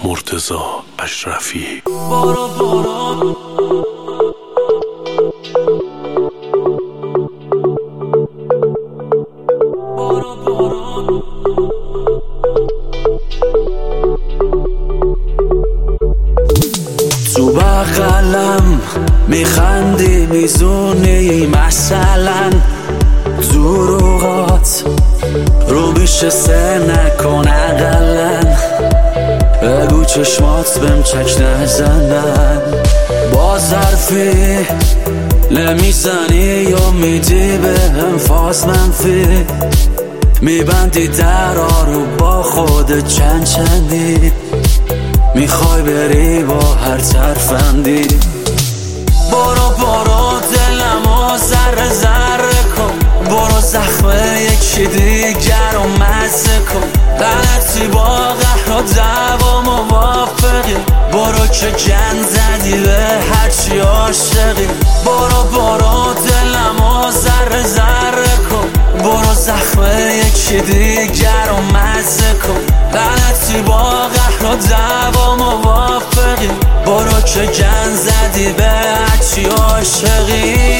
مرتضی اشرفی. برو برو تو بغلم میخندی میزونی مثلا دروغات رو میشه سر نکن اقلن بگو چشمات بهم چک نزنن با ظرفی نمیزنی یا میدی بهم فاز منفی میبندی درا رو با خود چند چندی میخوای بری با هر ترفندی برو برو دلمو ذره ذره کن برو زخم یکی دیگر رو مزه کن غلطی با قهر و دعوا موافقی برو که جن زدی به هرچی عاشقی برو برو دلمو ذره ذره کن برو زخم یکی دیگر رو مزه کن غلطی با قهر و دعوا موافقی برو که جن زدی به هرچی عاشقی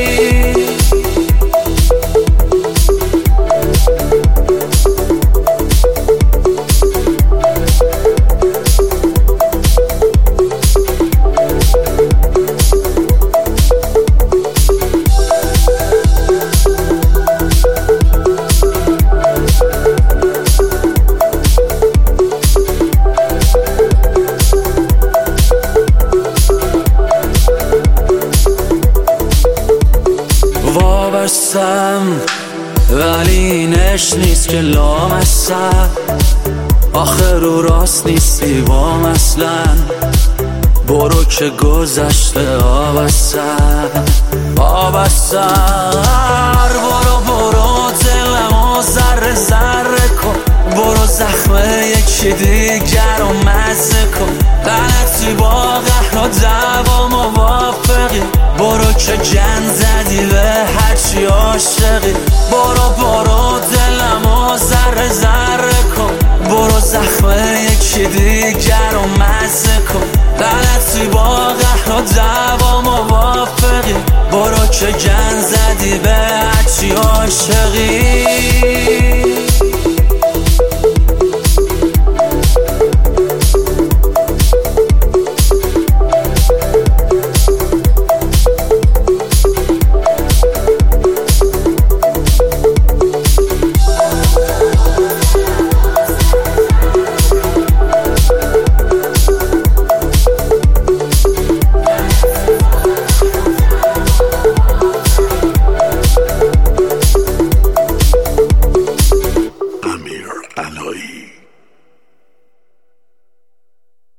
وابستم ولی اینش نیست که لامستم آخه رو راست نیستی وام اصلا برو که گذشته آبستم برو دلمو ذره ذره کن برو زخم یکی دیگر رو مزه کن غلطی با قهر و دعوا موافقی برو که جن زدی به هرچی عاشقی برو دلمو ذره ذره کن برو زخم یکی دیگر رو مزه کن غلطی با قهر و دعوا موافقی برو که جن زدی به هرچی عاشقی